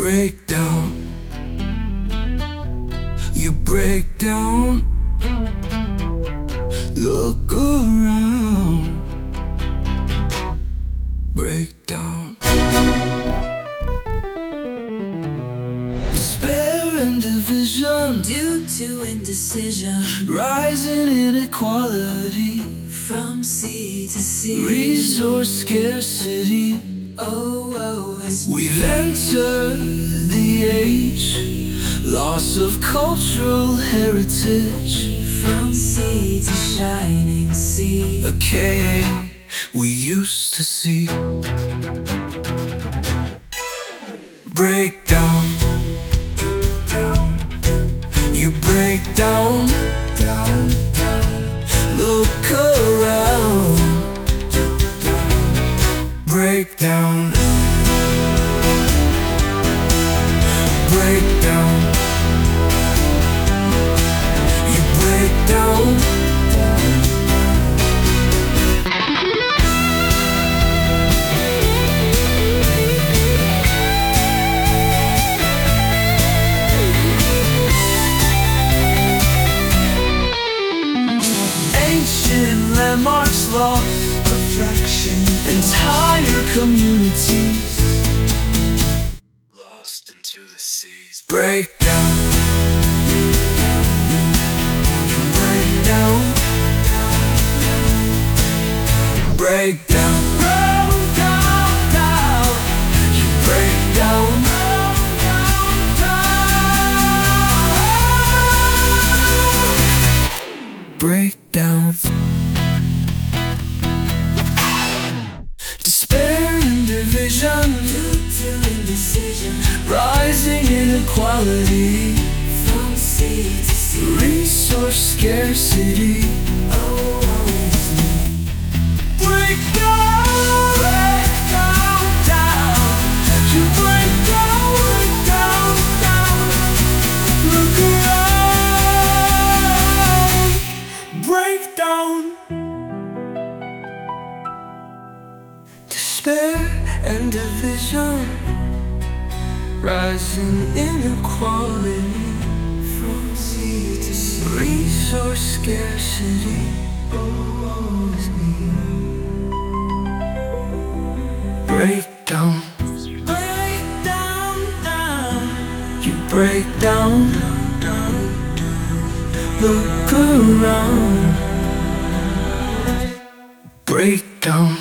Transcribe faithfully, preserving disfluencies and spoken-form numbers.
break down. You break down. Look around. Break down. Despair and division due to indecision, rising inequality from sea to sea, resource scarcity. Oh, oh, as We've entered the age, loss of cultural heritage, from sea to shining sea, a K A we used to see. Break down. You break down. Look around. Break down. Break down. You break down. Ancient landmarks lost, perfection, entire communities lost into the seas. Break down. Break down. Break down. Break down, down. You break down. Break down. Despair and division due to indecision, rising inequality from sea to sea, resource scarcity. oh, Break down, break down, down. You break down, break down, down. Look around. Break down. Despair and division, rising inequality from sea to sea, resource scarcity. oh, is me. Break down. Break down, down. You break down. Look around. Break down.